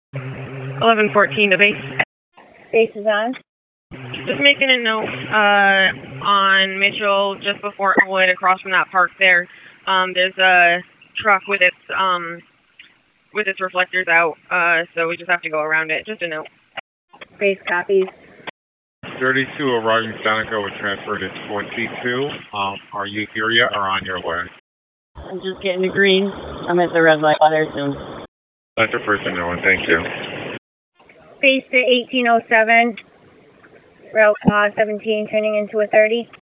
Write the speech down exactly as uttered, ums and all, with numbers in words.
eleven fourteen to base. Base is on. Just making a note uh, on Mitchell just before Elwood, across from that park there. Um, there's a truck with its um, with its reflectors out, uh, so we just have to go around it. Just a note. Base copies. thirty-two arriving Seneca was transferred to twenty-two. Um, are you here yet or on your way? I'm just getting to green. I'm at the red light there soon. That's your first and no one. Thank you. Base to eighteen oh seven. Route uh, seventeen turning into a thirty.